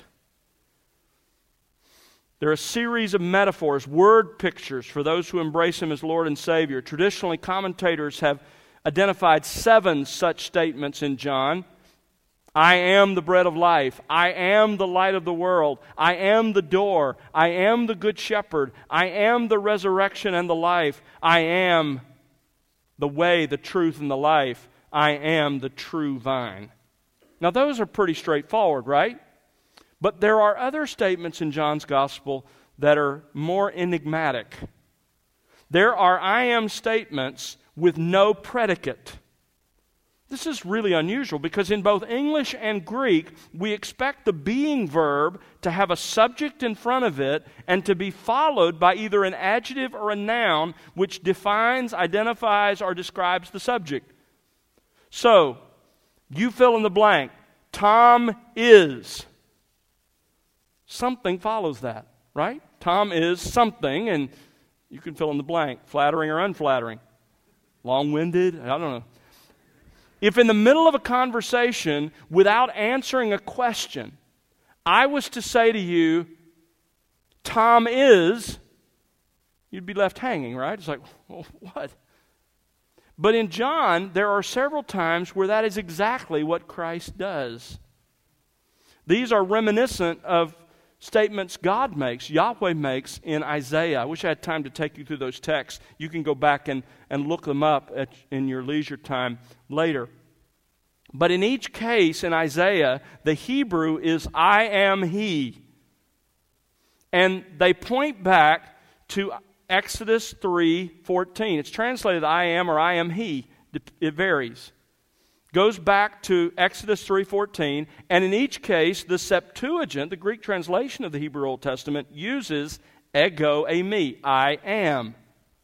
There are a series of metaphors, word pictures for those who embrace Him as Lord and Savior. Traditionally, commentators have identified 7 such statements in John. I am the bread of life. I am the light of the world. I am the door. I am the good shepherd. I am the resurrection and the life. I am the way, the truth, and the life. I am the true vine. Now, those are pretty straightforward, right? But there are other statements in John's Gospel that are more enigmatic. There are I am statements with no predicate. This is really unusual because in both English and Greek, we expect the being verb to have a subject in front of it and to be followed by either an adjective or a noun which defines, identifies, or describes the subject. So, you fill in the blank. Tom is. Something follows that, right? Tom is something, and you can fill in the blank, flattering or unflattering. long-winded? I don't know. If in the middle of a conversation, without answering a question, I was to say to you, Tom is, you'd be left hanging, right? It's like, well, what? But in John, there are several times where that is exactly what Christ does. These are reminiscent of statements God makes, Yahweh makes in Isaiah. I wish I had time to take you through those texts. You can go back and look them up in your leisure time later. But in each case in Isaiah, the Hebrew is I am He. And they point back to Exodus 3:14. It's translated I am or I am He. It varies. Goes back to Exodus 3:14, and in each case, the Septuagint, the Greek translation of the Hebrew Old Testament, uses ego eimi, I am.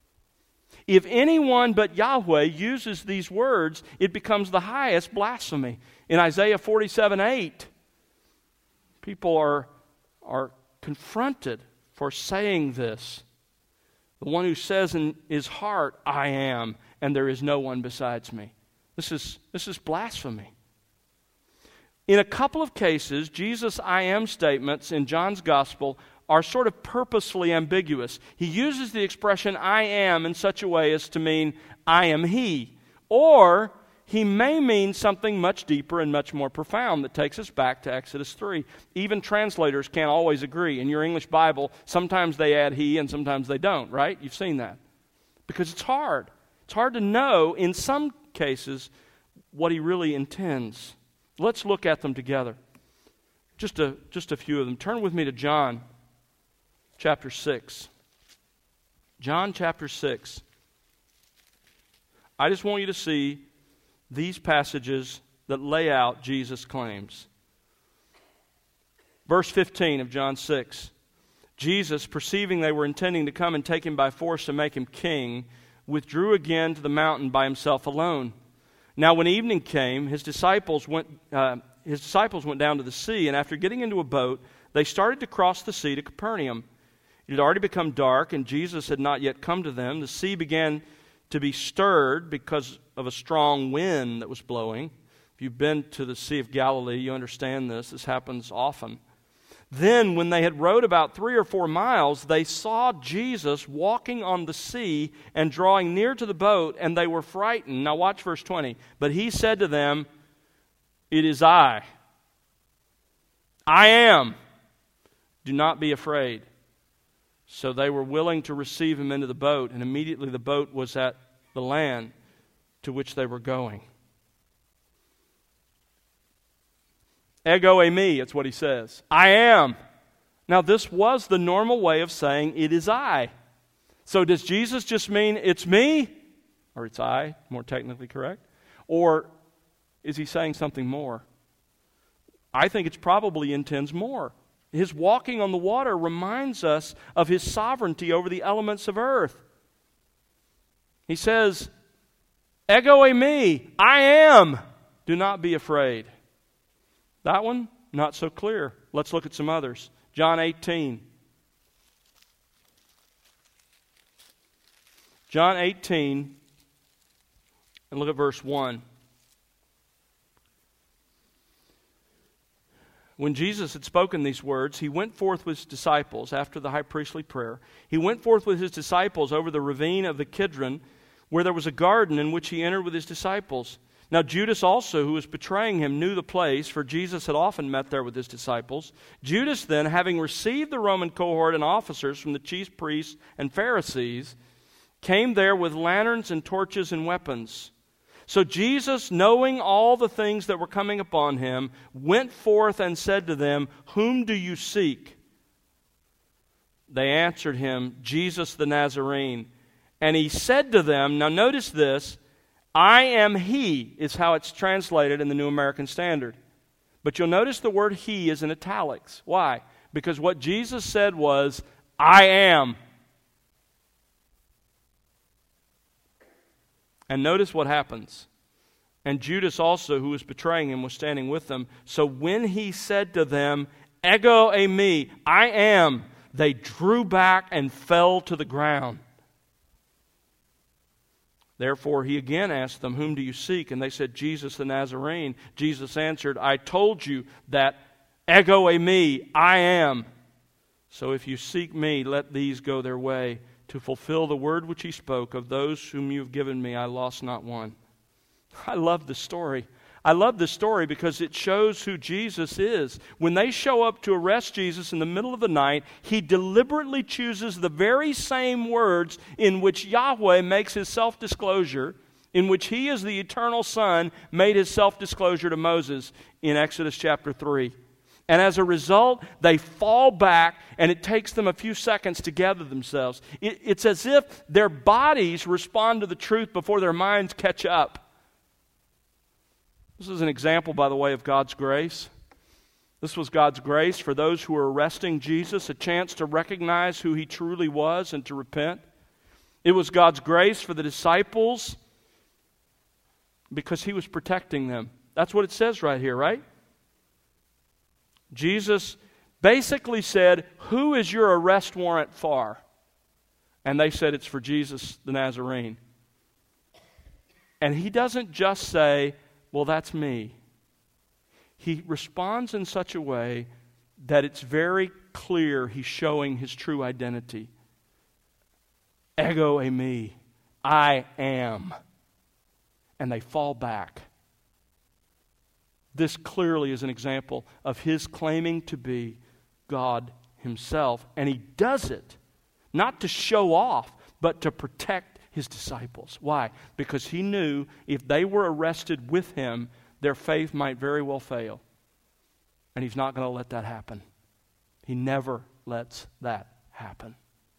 If anyone but Yahweh uses these words, it becomes the highest blasphemy. In Isaiah 47:8, people are confronted for saying this. The one who says in his heart, I am, and there is no one besides me. This is blasphemy. In a couple of cases, Jesus' I am statements in John's Gospel are sort of purposefully ambiguous. He uses the expression I am in such a way as to mean I am He. Or he may mean something much deeper and much more profound that takes us back to Exodus 3. Even translators can't always agree. In your English Bible, sometimes they add He and sometimes they don't, right? You've seen that. Because it's hard. It's hard to know in some cases what he really intends. Let's look at them together. Just a few of them. Turn with me to John chapter 6. John chapter 6. I just want you to see these passages that lay out Jesus' claims. Verse 15 of John 6. Jesus, perceiving they were intending to come and take him by force to make him king, withdrew again to the mountain by himself alone. Now when evening came, his disciples went down to the sea, and after getting into a boat, they started to cross the sea to Capernaum. It had already become dark, and Jesus had not yet come to them. The sea began to be stirred because of a strong wind that was blowing. If you've been to the Sea of Galilee, you understand this. This happens often. Then, when they had rowed about 3 or 4 miles, they saw Jesus walking on the sea and drawing near to the boat, and they were frightened. Now watch verse 20. But he said to them, "It is I. I am. Do not be afraid." So they were willing to receive him into the boat, and immediately the boat was at the land to which they were going. Ego eimi, it's what he says. I am. Now this was the normal way of saying it is I. So does Jesus just mean it's me? Or it's I, more technically correct? Or is he saying something more? I think it probably intends more. His walking on the water reminds us of his sovereignty over the elements of earth. He says, Ego eimi, I am. Do not be afraid. That one, not so clear. Let's look at some others. John 18. John 18, and look at verse 1. When Jesus had spoken these words, he went forth with his disciples after the high priestly prayer. He went forth with his disciples over the ravine of the Kidron, where there was a garden in which he entered with his disciples. Now Judas also, who was betraying him, knew the place, for Jesus had often met there with his disciples. Judas then, having received the Roman cohort and officers from the chief priests and Pharisees, came there with lanterns and torches and weapons. So Jesus, knowing all the things that were coming upon him, went forth and said to them, "Whom do you seek?" They answered him, "Jesus the Nazarene." And he said to them, now notice this, I am He is how it's translated in the New American Standard. But you'll notice the word He is in italics. Why? Because what Jesus said was, I am. And notice what happens. And Judas also, who was betraying him, was standing with them. So when he said to them, Ego eimi, I am, they drew back and fell to the ground. Therefore he again asked them, "Whom do you seek?" And they said, "Jesus the Nazarene." Jesus answered, "I told you that ego eimi, I am. So if you seek me, let these go their way. To fulfill the word which he spoke, of those whom you have given me, I lost not one." I love this story. I love this story because it shows who Jesus is. When they show up to arrest Jesus in the middle of the night, he deliberately chooses the very same words in which Yahweh makes his self-disclosure, in which he, as the eternal Son, made his self-disclosure to Moses in Exodus chapter 3. And as a result, they fall back, and it takes them a few seconds to gather themselves. It's as if their bodies respond to the truth before their minds catch up. This is an example, by the way, of God's grace. This was God's grace for those who were arresting Jesus, a chance to recognize who he truly was and to repent. It was God's grace for the disciples because he was protecting them. That's what it says right here, right? Jesus basically said, "Who is your arrest warrant for?" And they said, "It's for Jesus the Nazarene." And he doesn't just say, "Well, that's me." He responds in such a way that it's very clear he's showing his true identity. Ego eimi, I am. And they fall back. This clearly is an example of his claiming to be God himself. And he does it not to show off, but to protect his disciples. Why? Because he knew if they were arrested with him, their faith might very well fail. And he's not going to let that happen. He never lets that happen.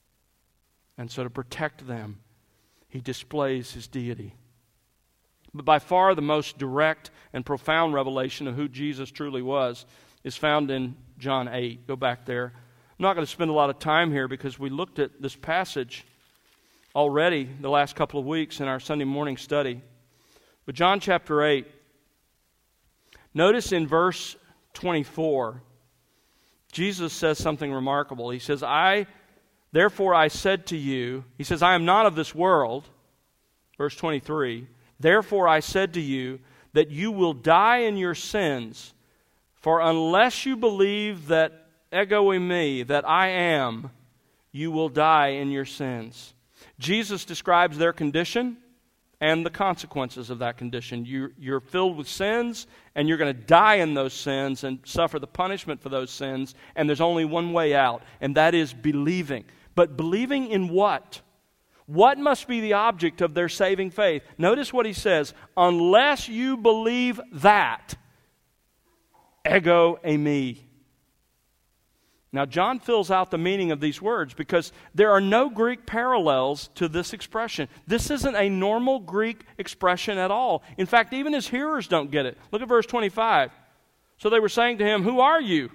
And so to protect them, he displays his deity. But by far the most direct and profound revelation of who Jesus truly was is found in John 8. Go back there. I'm not going to spend a lot of time here because we looked at this passage already the last couple of weeks in our Sunday morning study. But John chapter 8, notice in verse 24, Jesus says something remarkable. He says, therefore I said to you, he says, I am not of this world. Verse 23, therefore I said to you that you will die in your sins, for unless you believe that ego eimi, that I am, you will die in your sins. Jesus describes their condition and the consequences of that condition. You're filled with sins, and you're going to die in those sins and suffer the punishment for those sins, and there's only one way out, and that is believing. But believing in what? What must be the object of their saving faith? Notice what he says, unless you believe that, ego eimi. Now, John fills out the meaning of these words because there are no Greek parallels to this expression. This isn't a normal Greek expression at all. In fact, even his hearers don't get it. Look at verse 25. So they were saying to him, "Who are you?"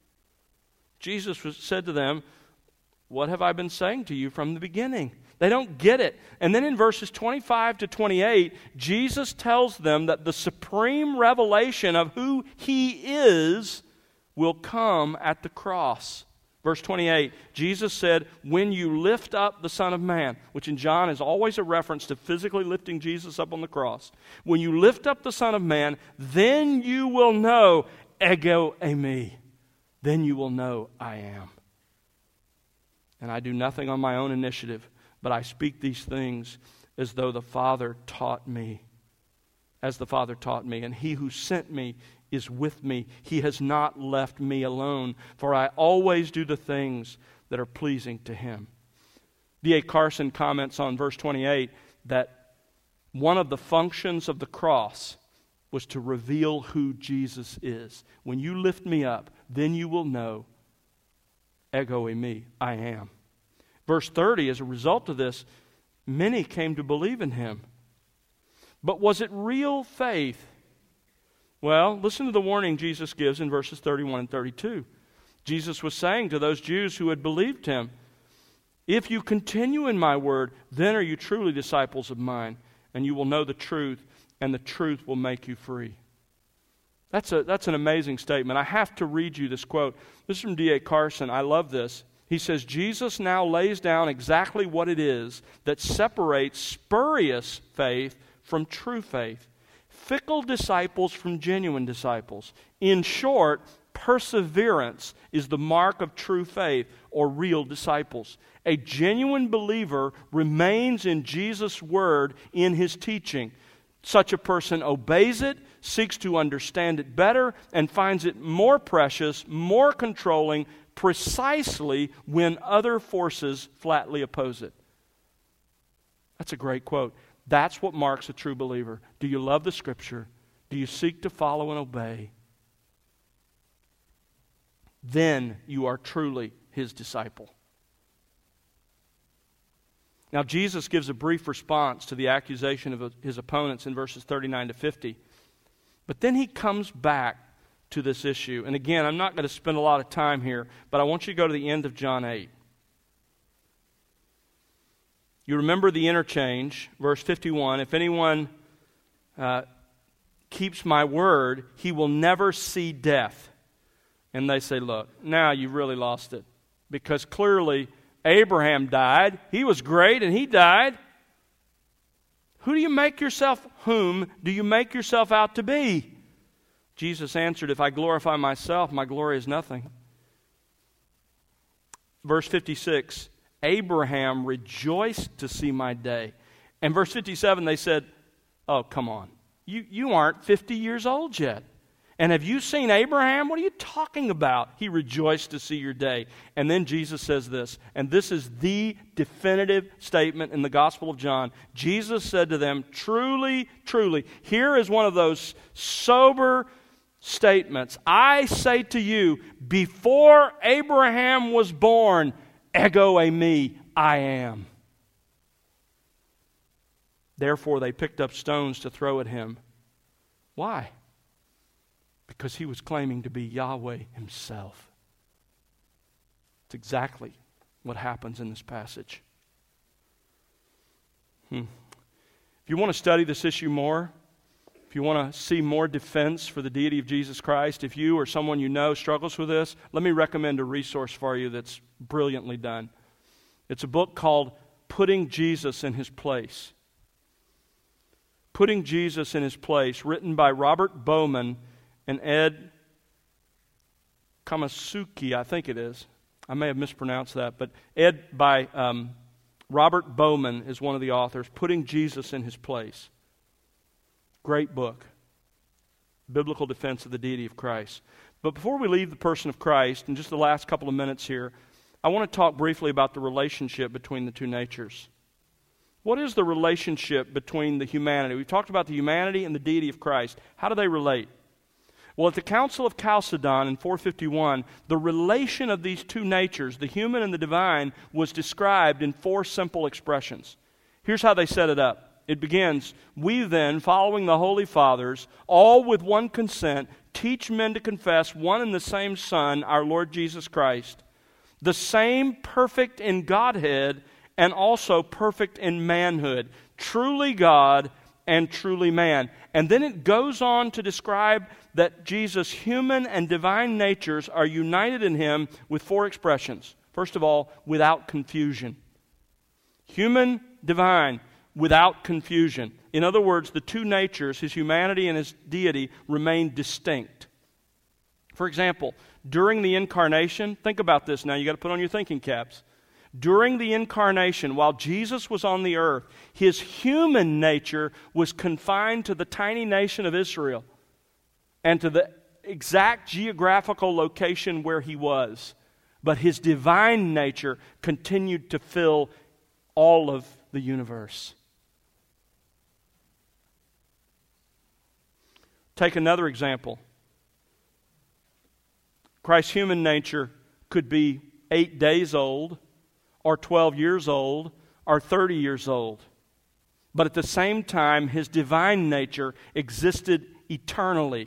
Jesus said to them, "What have I been saying to you from the beginning?" They don't get it. And then in verses 25 to 28, Jesus tells them that the supreme revelation of who he is will come at the cross. Verse 28, Jesus said, when you lift up the Son of Man, which in John is always a reference to physically lifting Jesus up on the cross. When you lift up the Son of Man, then you will know ego eimi. Then you will know I am. And I do nothing on my own initiative, but I speak these things as though the Father taught me, as the Father taught me. And he who sent me is with me. He has not left me alone, for I always do the things that are pleasing to him. D.A. Carson comments on verse 28 that one of the functions of the cross was to reveal who Jesus is. When you lift me up, then you will know ego eimi, I am. Verse 30, as a result of this, many came to believe in him. But was it real faith? Well, listen to the warning Jesus gives in verses 31 and 32. Jesus was saying to those Jews who had believed him, if you continue in my word, then are you truly disciples of mine, and you will know the truth, and the truth will make you free. That's an amazing statement. I have to read you this quote. This is from D.A. Carson. I love this. He says Jesus now lays down exactly what it is that separates spurious faith from true faith, fickle disciples from genuine disciples. In short, perseverance is the mark of true faith or real disciples. A genuine believer remains in Jesus' word in his teaching. Such a person obeys it, seeks to understand it better, and finds it more precious, more controlling, precisely when other forces flatly oppose it. That's a great quote. That's what marks a true believer. Do you love the Scripture? Do you seek to follow and obey? Then you are truly his disciple. Now, Jesus gives a brief response to the accusation of his opponents in verses 39 to 50. But then he comes back to this issue. And again, I'm not going to spend a lot of time here, but I want you to go to the end of John 8. You remember the interchange, verse 51, if anyone keeps my word, he will never see death. And they say, look, now you've really lost it. Because clearly Abraham died. He was great and he died. Whom do you make yourself out to be? Jesus answered, if I glorify myself, my glory is nothing. Verse 56, Abraham rejoiced to see my day. And verse 57, they said, oh, come on. You aren't 50 years old yet. And have you seen Abraham? What are you talking about? He rejoiced to see your day. And then Jesus says this, and this is the definitive statement in the Gospel of John. Jesus said to them, truly, truly, here is one of those sober statements. I say to you, before Abraham was born, ego eimi, I am. Therefore they picked up stones to throw at him. Why? Because he was claiming to be Yahweh himself. It's exactly what happens in this passage. If you want to study this issue more, if you want to see more defense for the deity of Jesus Christ, if you or someone you know struggles with this, let me recommend a resource for you that's brilliantly done. It's a book called Putting Jesus in His Place. Putting Jesus in His Place, written by Robert Bowman and Ed Kamasuki, I think it is. I may have mispronounced that, but Ed by Robert Bowman is one of the authors, Putting Jesus in His Place. Great book. Biblical defense of the deity of Christ. But before we leave the person of Christ, in just the last couple of minutes here, I want to talk briefly about the relationship between the two natures. What is the relationship between the humanity? We've talked about the humanity and the deity of Christ. How do they relate? Well, at the Council of Chalcedon in 451, the relation of these two natures, the human and the divine, was described in four simple expressions. Here's how they set it up. It begins, we then, following the Holy Fathers, all with one consent, teach men to confess one and the same Son, our Lord Jesus Christ, the same perfect in Godhead and also perfect in manhood, truly God and truly man. And then it goes on to describe that Jesus' human and divine natures are united in Him with four expressions. First of all, without confusion. Human, divine, without confusion. In other words, the two natures, His humanity and His deity, remain distinct. For example, during the incarnation, think about this now, you got to put on your thinking caps. During the incarnation, while Jesus was on the earth, His human nature was confined to the tiny nation of Israel and to the exact geographical location where He was. But His divine nature continued to fill all of the universe. Take another example. Christ's human nature could be 8 days old, or 12 years old, or 30 years old. But at the same time, His divine nature existed eternally,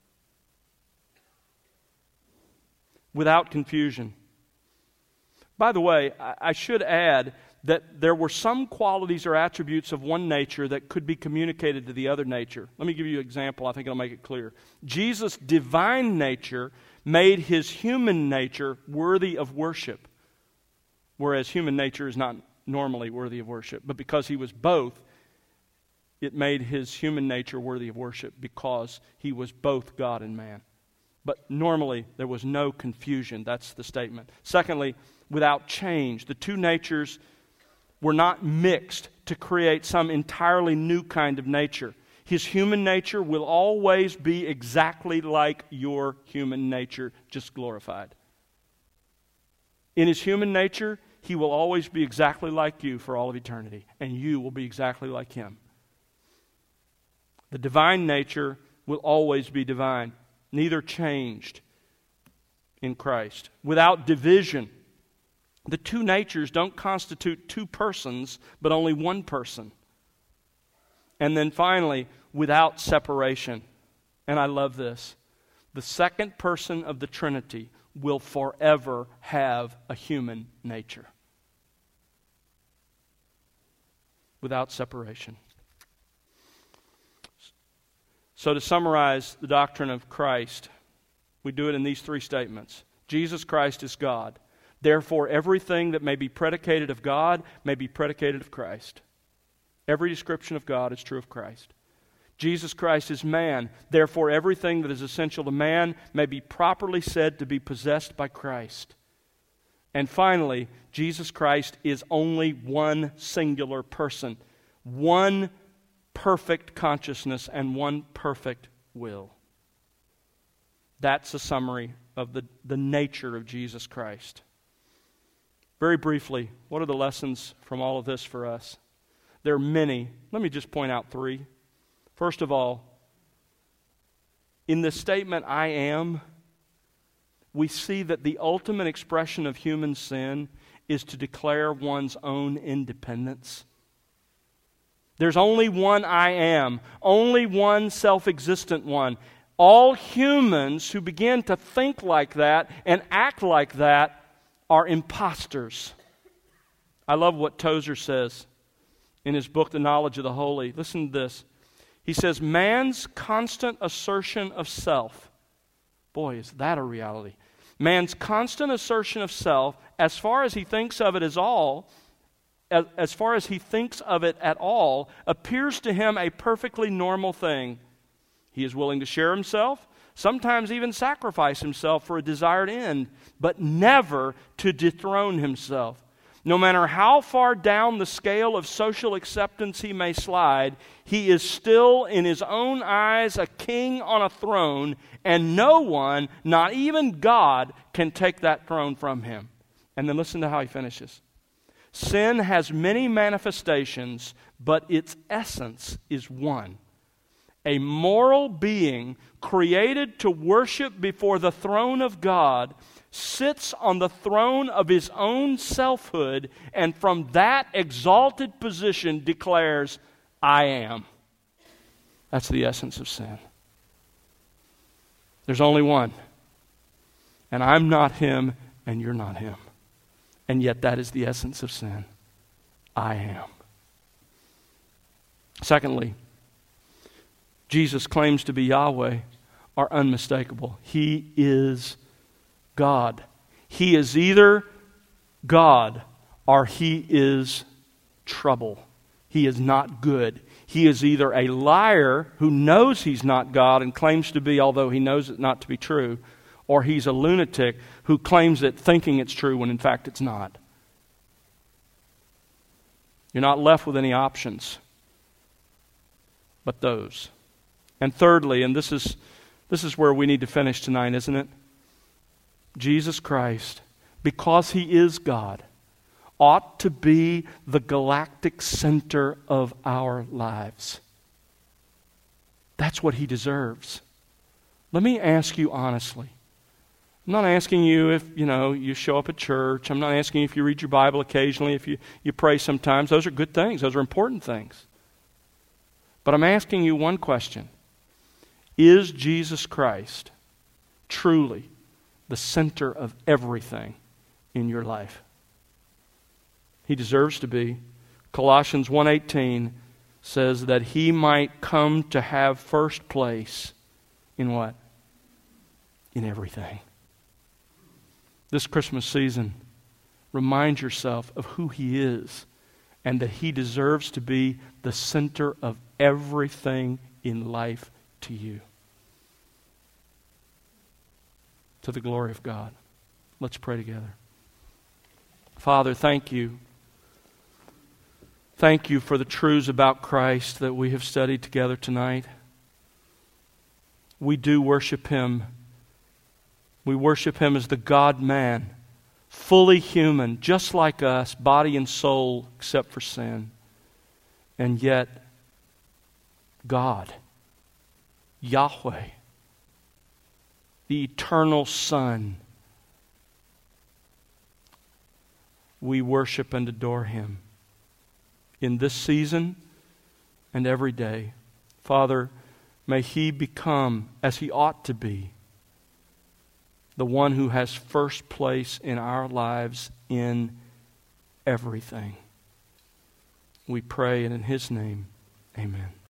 without confusion. By the way, I should add that there were some qualities or attributes of one nature that could be communicated to the other nature. Let me give you an example. I think it'll make it clear. Jesus' divine nature made His human nature worthy of worship. whereas human nature is not normally worthy of worship. But because he was both, it made his human nature worthy of worship because he was both God and man. But normally, there was no confusion. That's the statement. Secondly, without change. The two natures were not mixed to create some entirely new kind of nature. His human nature will always be exactly like your human nature, just glorified. In his human nature, he will always be exactly like you for all of eternity, and you will be exactly like him. The divine nature will always be divine, neither changed in Christ. Without division, the two natures don't constitute two persons, but only one person. And then finally, without separation. And I love this. The second person of the Trinity will forever have a human nature. Without separation. So to summarize the doctrine of Christ, we do it in these three statements. Jesus Christ is God. Therefore, everything that may be predicated of God may be predicated of Christ. Every description of God is true of Christ. Jesus Christ is man. Therefore, everything that is essential to man may be properly said to be possessed by Christ. And finally, Jesus Christ is only one singular person, one perfect consciousness and one perfect will. That's a summary of the nature of Jesus Christ. Very briefly, what are the lessons from all of this for us? There are many. Let me just point out three. First of all, in the statement, I am, we see that the ultimate expression of human sin is to declare one's own independence. There's only one I am, only one self-existent one. All humans who begin to think like that and act like that are imposters. I love what Tozer says in his book, The Knowledge of the Holy. Listen to this. He says, man's constant assertion of self. Boy, is that a reality. Man's constant assertion of self, as far as he thinks of it as far as he thinks of it at all, appears to him a perfectly normal thing. He is willing to share himself, sometimes even sacrifice himself for a desired end, but never to dethrone himself. No matter how far down the scale of social acceptance he may slide, he is still in his own eyes a king on a throne, and no one, not even God, can take that throne from him. And then listen to how he finishes. Sin has many manifestations, but its essence is one. A moral being created to worship before the throne of God sits on the throne of his own selfhood, and from that exalted position declares, I am. That's the essence of sin. There's only one. And I'm not him, and you're not him. And yet that is the essence of sin. I am. Secondly, Jesus' claims to be Yahweh are unmistakable. He is God. He is either God or he is trouble. He is not good. He is either a liar who knows he's not God and claims to be, although he knows it not to be true, or he's a lunatic who claims it thinking it's true when in fact it's not. You're not left with any options but those. And thirdly, and this is where we need to finish tonight, isn't it? Jesus Christ, because he is God, ought to be the galactic center of our lives. That's what he deserves. Let me ask you honestly. I'm not asking you if, you show up at church. I'm not asking you if you read your Bible occasionally, if you pray sometimes. Those are good things. Those are important things. But I'm asking you one question. Is Jesus Christ truly the center of everything in your life? He deserves to be. Colossians 1:18 says that he might come to have first place in what? In everything. This Christmas season, Remind yourself of who He is and that He deserves to be the center of everything in life to you. To the glory of God. Let's pray together. Father, thank you. Thank you for the truths about Christ that we have studied together tonight. We do worship Him. We worship Him as the God-man, fully human, just like us, body and soul, except for sin. And yet, God, Yahweh, the eternal Son, we worship and adore Him in this season and every day. Father, may He become, as He ought to be, the one who has first place in our lives in everything. We pray, and in His name, amen.